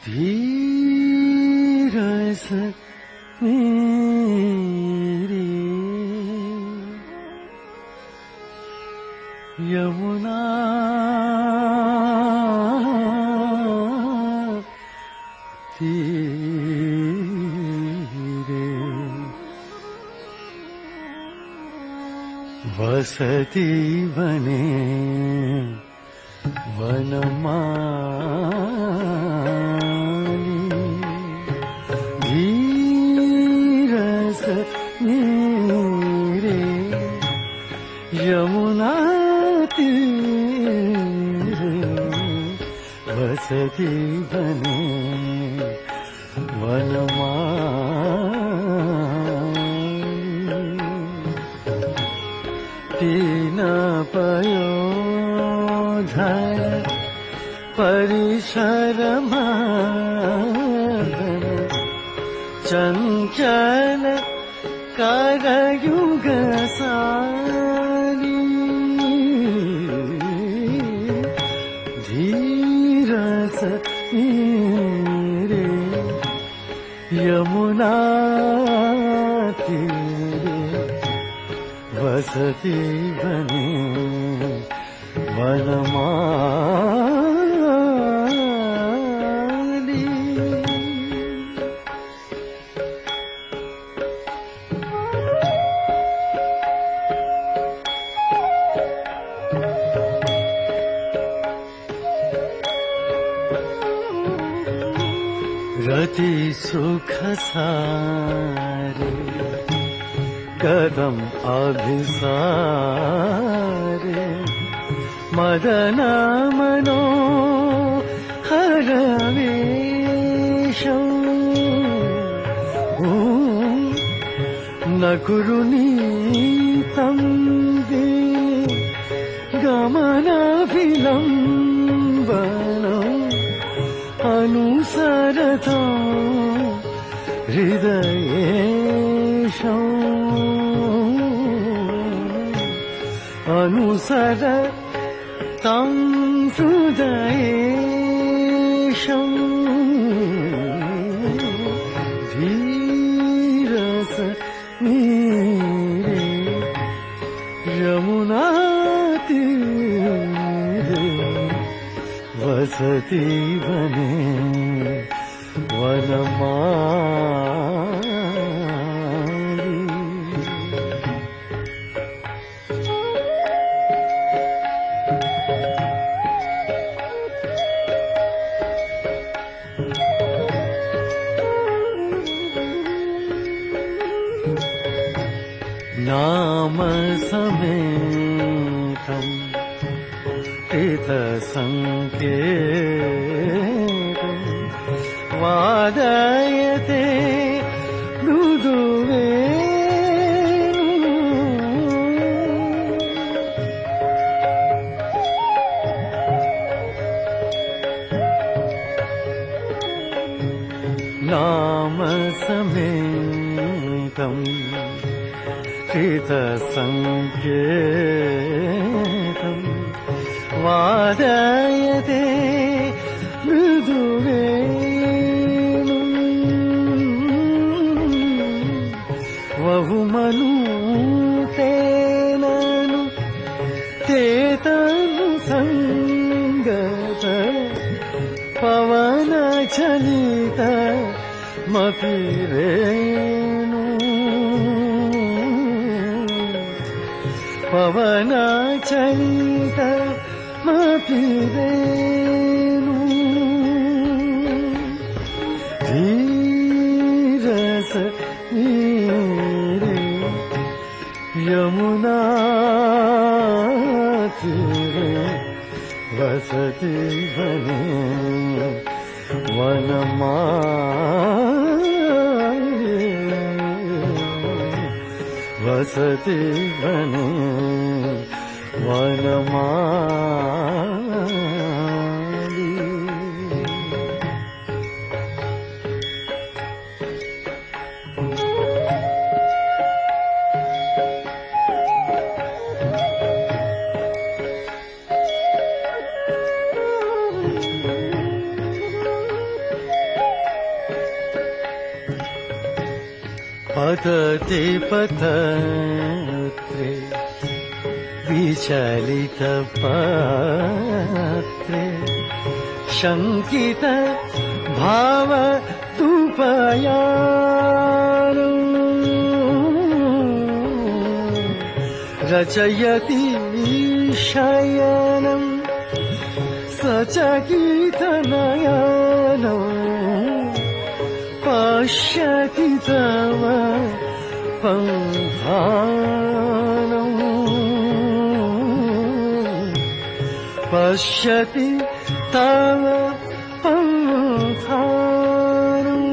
धीरस मेरी यमुना तीरे वसति वने वनमाली धीरस मेरे यमुना तीरे वसति वने वनमाली तीन पयोधर परिशरमर्दन चंचल करयुग सारी धीरस मेरे यमुना तीरे वसति वने वनमाली रति सुख सारे कदम अभिसारे मदन मनो हरवेशं न कुरुनीतं दे गमनाभिलम्बनम् अनुसरतं हृदयेशम् अनुसर तं हृदयेशम् धीरस मेरे यमुना तीरे वसति वने वनमाली नाम समेतं हितसंकेतं वादयते मृदुवेणु नाम समेतं हितसंकेतं वादयते मृदुवेणु वहुमनुतेननु तेतनु संगत पवनचलित मपिरेणु पवनचलित मपिरेणु धीरस मेरे यमुना तीरे वसति वने वनमाली वसति वने वनमाली पतति पतत्रे विचलितपात्रे शङ्कित भावदुपयानम् रचयति शयनम् सचकितनयनम् पश्यति तव पन्थानम् पश्यति तव पन्थानम्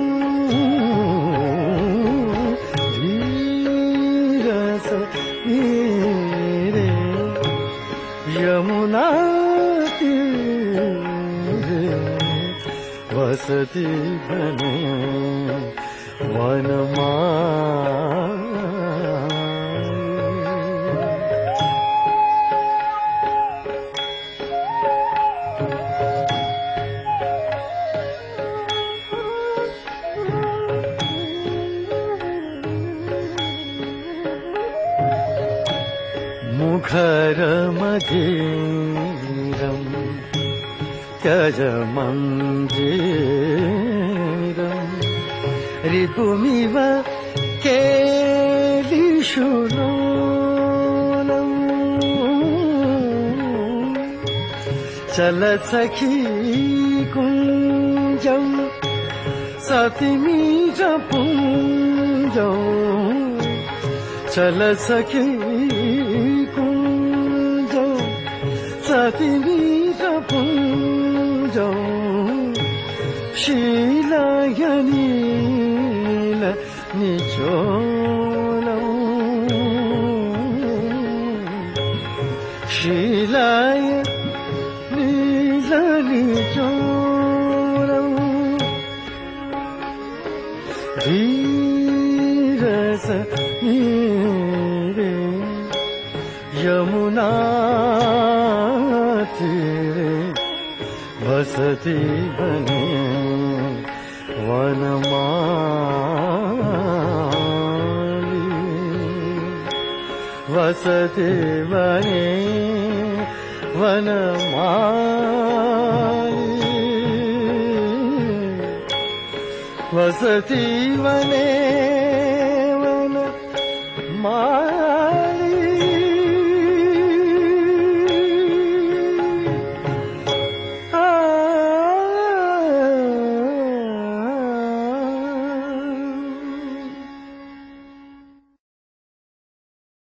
धीरस नीरे यमुना तीरे वसति वने मुखरमधीरम् त्यज मन्दिरम् रिपुमिव केलिशूलम् चल सखी कुञ्जम् सतिमीजपुञ्जम् चल सखी कुञ्जम् सतिमीजपुञ्जम् शीलाय नील निचोलम् शीलाय नील निचोलम् धीरस नीरे यमुना तीरे वसति वने वनमाली वसति वने वनमाली वसति वने वनमाली